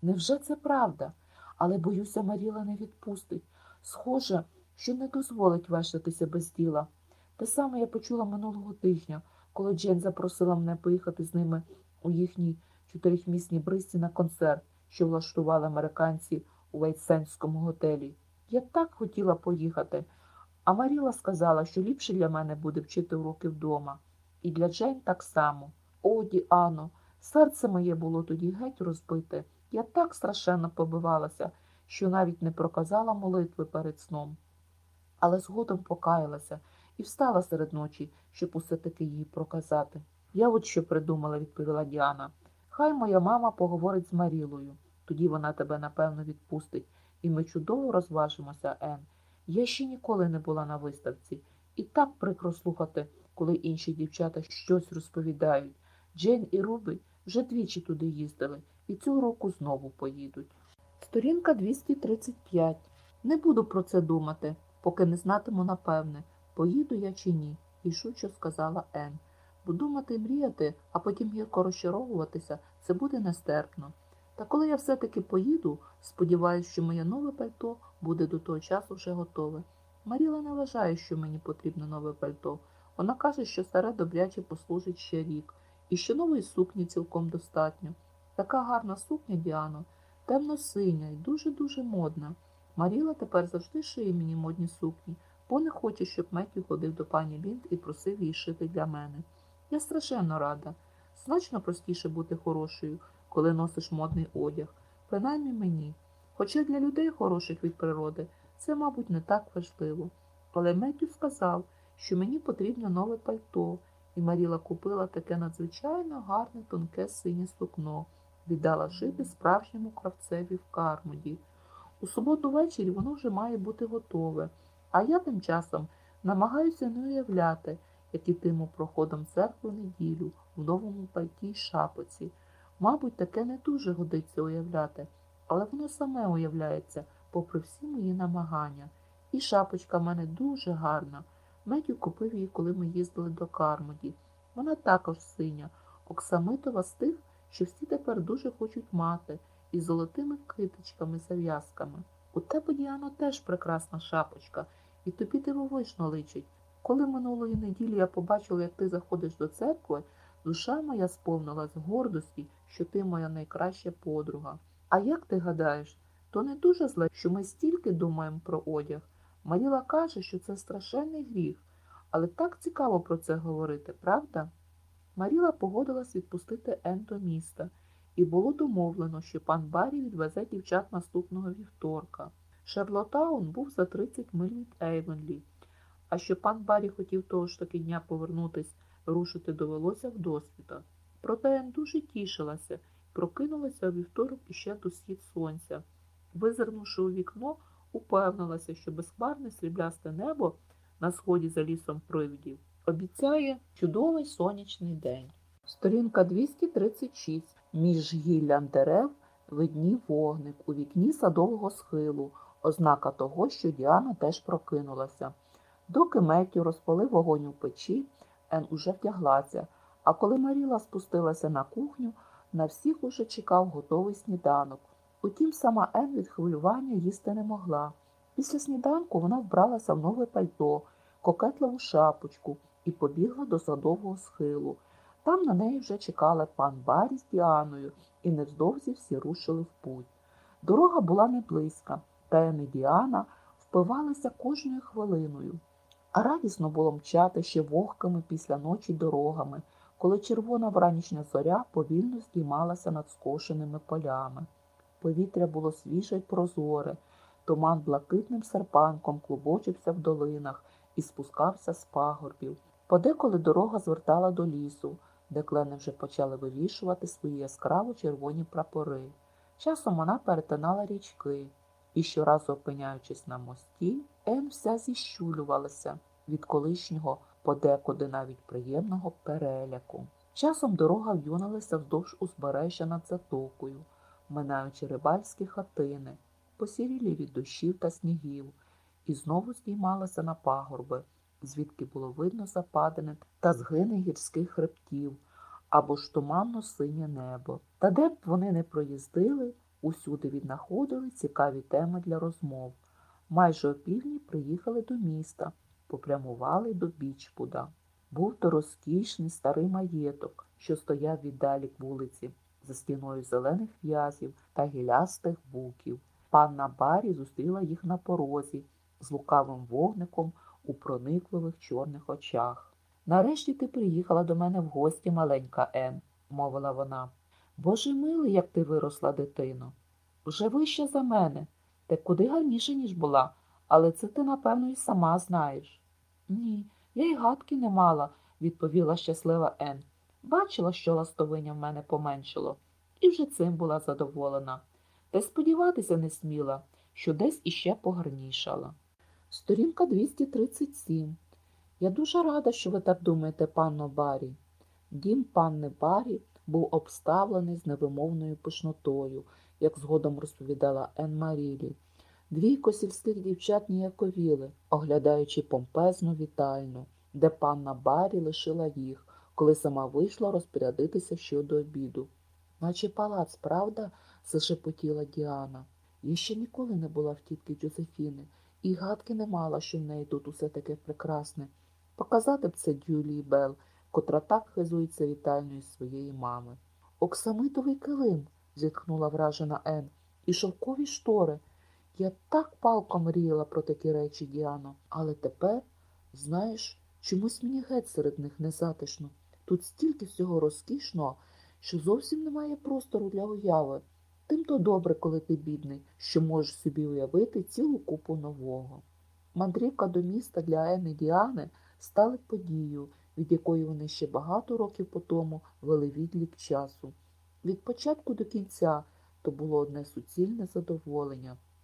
Невже це правда? Але, боюся, Маріла не відпустить. Схоже, що не дозволить вештатися без діла. Те саме я почула минулого тижня, коли Джейн запросила мене поїхати з ними у їхній чотирьохмісній бризці на концерт, що влаштували американці у Вейтсенському готелі. Я так хотіла поїхати, а Маріла сказала, що ліпше для мене буде вчити уроки вдома. І для Джейн так само. О, Діано, серце моє було тоді геть розбите. Я так страшенно побивалася, що навіть не проказала молитви перед сном. Але згодом покаялася і встала серед ночі, щоб усе таки її проказати. Я от що придумала, відповіла Діана. Хай моя мама поговорить з Марілою. Тоді вона тебе, напевно, відпустить, і ми чудово розважимося, Ен. Я ще ніколи не була на виставці. І так прикро слухати, коли інші дівчата щось розповідають. Джейн і Рубі вже двічі туди їздили, і цього року знову поїдуть. Сторінка 235. Не буду про це думати, поки не знатиму напевне, поїду я чи ні, рішуче сказала Ен. Бо думати і мріяти, а потім гірко розчаровуватися, це буде нестерпно. Та коли я все-таки поїду, сподіваюся, що моє нове пальто буде до того часу вже готове. Маріла не вважає, що мені потрібно нове пальто. Вона каже, що старе добряче послужить ще рік, і що нової сукні цілком достатньо. Така гарна сукня, Діано, темно-синя і дуже-дуже модна. Маріла тепер завжди шиє мені модні сукні, бо не хоче, щоб Меттю ходив до пані Лінд і просив її шити для мене. Я страшенно рада. Значно простіше бути хорошою, коли носиш модний одяг, принаймні мені. Хоча для людей хороших від природи це, мабуть, не так важливо. Але Меттю сказав, що мені потрібно нове пальто, і Маріла купила таке надзвичайно гарне тонке синє сукно, віддала шити справжньому кравцеві в Кармоді. У суботу ввечері воно вже має бути готове, а я тим часом намагаюся не уявляти, як ітиму проходом церкви неділю в новому пальті й шапоці. Мабуть, таке не дуже годиться уявляти, але воно саме уявляється, попри всі мої намагання. І шапочка в мене дуже гарна. Меттю купив її, коли ми їздили до Кармоді. Вона також синя, оксамитова з тих, що всі тепер дуже хочуть мати, із золотими китичками-зав'язками. У тебе, Діано, теж прекрасна шапочка, і тобі дивовижно личить. Коли минулої неділі я побачила, як ти заходиш до церкви, душа моя сповнилась гордості, що ти моя найкраща подруга. А як ти гадаєш, то не дуже зле, що ми стільки думаємо про одяг? Маріла каже, що це страшенний гріх, але так цікаво про це говорити, правда? Маріла погодилась відпустити Ен до міста, і було домовлено, що пан Баррі відвезе дівчат наступного вівторка. Шарлотаун був за 30 миль від Ейвенлі, а що пан Баррі хотів того ж таки дня повернутись, рушити довелося вдосвіта. Проте Ен дуже тішилася, прокинулася у вівторок іще до схід сонця. Визирнувши у вікно, упевнилася, що безхмарне сріблясте небо на сході за лісом привидів обіцяє чудовий сонячний день. Сторінка 236. Між гіллям дерев виднів вогник у вікні садового схилу, ознака того, що Діана теж прокинулася. Доки Меттю розпалив вогонь у печі, Ен уже вдяглася, а коли Маріла спустилася на кухню, на всіх уже чекав готовий сніданок. Утім, сама Ен від хвилювання їсти не могла. Після сніданку вона вбралася в нове пальто, кокетливу шапочку і побігла до садового схилу. Там на неї вже чекали пан Баррі з Діаною, і невдовзі всі рушили в путь. Дорога була не близька, та Ен і Діана впивалися кожною хвилиною. А радісно було мчати ще вогкими після ночі дорогами, коли червона вранішня зоря повільно здіймалася над скошеними полями. Повітря було свіже й прозоре, туман блакитним серпанком клубочився в долинах і спускався з пагорбів. Подеколи дорога звертала до лісу, де клени вже почали вивішувати свої яскраво червоні прапори. Часом вона перетинала річки, і щоразу опиняючись на мості, Ен вся зіщулювалася від колишнього, подекуди навіть приємного переляку. Часом дорога в'юналася вздовж узбережжя над затокою, минаючи рибальські хатини, посірілі від дощів та снігів, і знову здіймалася на пагорби, звідки було видно западини та згини гірських хребтів, або ж туманно-синє небо. Та де б вони не проїздили, Усюди віднаходили цікаві теми для розмов. Майже опівдні приїхали до міста, попрямували до Бічпуда. Був то розкішний старий маєток, що стояв віддалік вулиці, за стіною зелених в'язів та гілястих буків. Панна Барі зустріла їх на порозі з лукавим вогником у проникливих чорних очах. Нарешті ти приїхала до мене в гості, маленька Ен, мовила вона. Боже милий, як ти виросла, дитино. Вже вища за мене, та куди гарніше, ніж була, але це ти, напевно, і сама знаєш. Ні, я й гадки не мала, відповіла щаслива Ен. Бачила, що ластовиня в мене поменшало, і вже цим була задоволена. Та й сподіватися не сміла, що десь іще погарнішала. Сторінка 237. Я дуже рада, що ви так думаєте, панно Барі. Дім панни Барі був обставлений з невимовною пишнотою, як згодом розповідала Ен Марілі. Двійко сільських дівчат ніяковіли, оглядаючи помпезну вітальню, де панна Барі лишила їх, коли сама вийшла розпорядитися щодо обіду. Наче палац, правда? Зашепотіла Діана. Я ще ніколи не була в тітки Джозефіни, і гадки не мала, що в неї тут усе таке прекрасне. Показати б це Дюлії Белл, котра так хизується вітальною своєї мами. Оксамитовий килим, зітхнула вражена Ен, і шовкові штори. Я так палко мріяла про такі речі, Діано, але тепер, знаєш, чомусь мені геть серед них незатишно. Тут стільки всього розкішного, що зовсім немає простору для уяви. Тим-то добре, коли ти бідний, що можеш собі уявити цілу купу нового. Мандрівка до міста для Ен і Діани стали подією, від якої вони ще багато років по тому вели відлік часу. Від початку до кінця то було одне суцільне задоволення.